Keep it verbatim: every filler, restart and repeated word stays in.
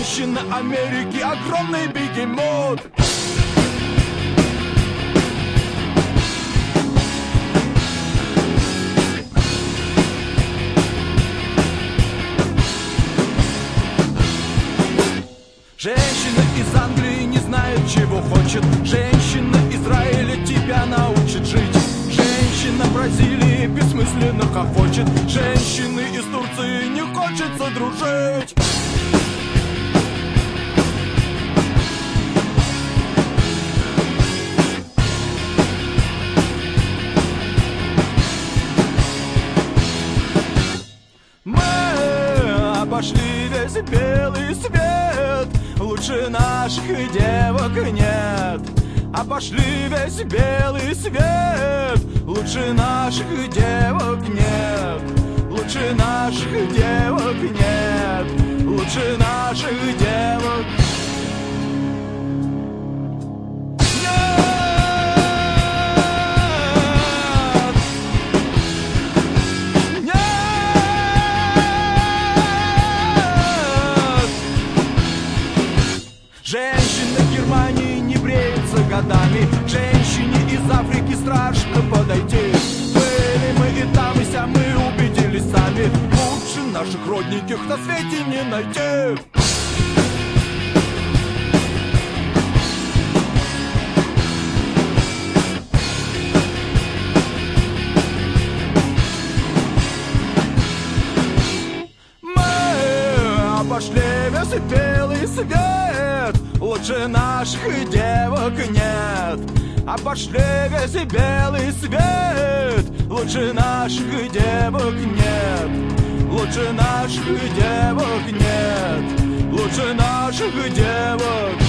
Женщина Америки, огромный бегемот. Женщина из Англии не знает, чего хочет. Женщина Израиля тебя научит жить. Женщина Бразилии бессмысленно хохочет. Женщины из Турции не хочется дружить. Мы обошли весь белый свет, лучше наших девок нет. Обошли весь белый свет, лучше наших девок нет. Лучше наших девок нет. Лучше наших девок. Женщина Германии не бреется годами. Женщине из Африки страшно подойти. Были мы и там, и сям, мы убедились сами. Лучше наших родненьких на свете не найти. Мы обошли весь белый свет, лучше наших девок нет. Обошли весь белый свет, лучше наших девок нет. Лучше наших девок нет. Лучше наших девок.